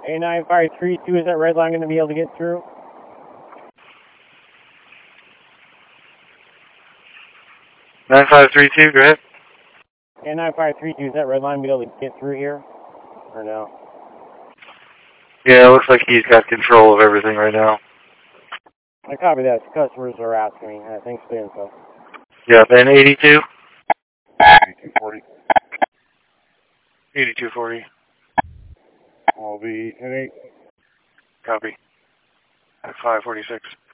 A9532, is that red line going to be able to get through? 9532, go ahead. A9532, is that red line be able to get through here? Or no? Yeah, it looks like he's got control of everything right now. I copy that. Customers are asking me. Thanks for the info. Yeah, then 82? 8240. 8240. I'll be 10-8. Copy. 546.